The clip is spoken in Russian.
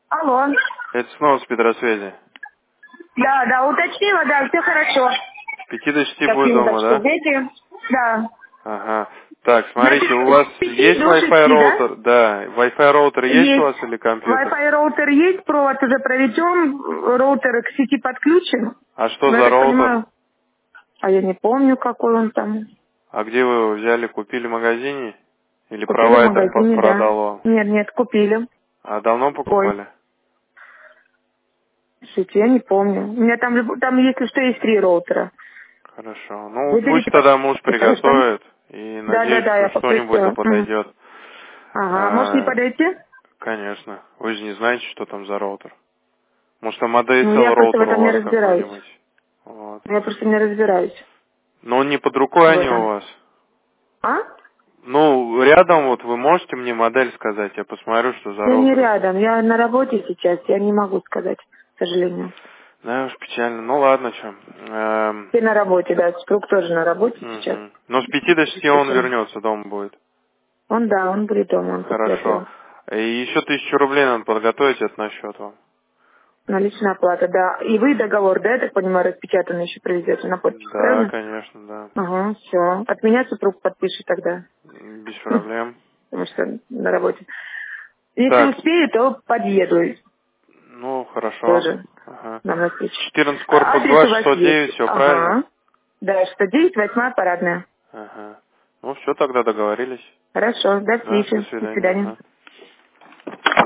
Алло. Это снова с Петросвязи. Да, уточнила, да, все хорошо. С 5 до 6 будет Какие дома, точки да? дети? Да. Ага. Так, Значит, смотрите, у вас с 5 есть до Wi-Fi 6, да? роутер? Да. Wi-Fi роутер есть у Есть. вас или компьютер? Wi-Fi роутер есть, провод уже проведем, роутер к сети подключен. А что Но я за так роутер? понимаю, а я не помню, какой он там. А где вы его взяли? Купили в магазине? Или Купили в провайдер магазине, да. продал вам? Нет, купили. А давно Ой, покупали? слушайте, я не помню. У меня там если что, есть 3 роутера. Хорошо. Ну, пусть Выберите, тогда муж хорошо? приготовит. И надеюсь, Да, что я что-нибудь да попросила. Мгм. подойдет. Ага, может не А, подойти? конечно. Вы же не знаете, что там за роутер. Может, там ADSL Ну, я просто в роутер у этом не вас разбираюсь. какой-нибудь. Вот. Я просто не разбираюсь Но он не под рукой в они у этом. вас. А? Ну, рядом вот вы можете мне модель сказать? Я посмотрю, что за Я не роутер. рядом, я на работе сейчас, я не могу сказать, к сожалению. Да, уж печально. Ну ладно, что. Ты на работе, да, супруг тоже на работе сейчас. Но с 5 до 6 он Естественно. вернется, дома будет. Он будет дома, он после Хорошо. этого. И еще 1000 рублей надо подготовить это на счет вам. Наличная оплата, да. И вы договор, да, я так понимаю, распечатанный еще привезете на подпись, Да, правильно? конечно, да. Ага, все. От меня супруг подпишет тогда. Без проблем. Потому что на работе. Если Так, успею, то подъеду ну, хорошо. тоже Ага. нам на встречу. 14 корпус Адрес 2, у вас есть? 609, все правильно? Ага. Да, 109, 8 парадная. Ага. Ну, все, тогда договорились. Хорошо, до Да, до встречи. До свидания. свидания. Ага.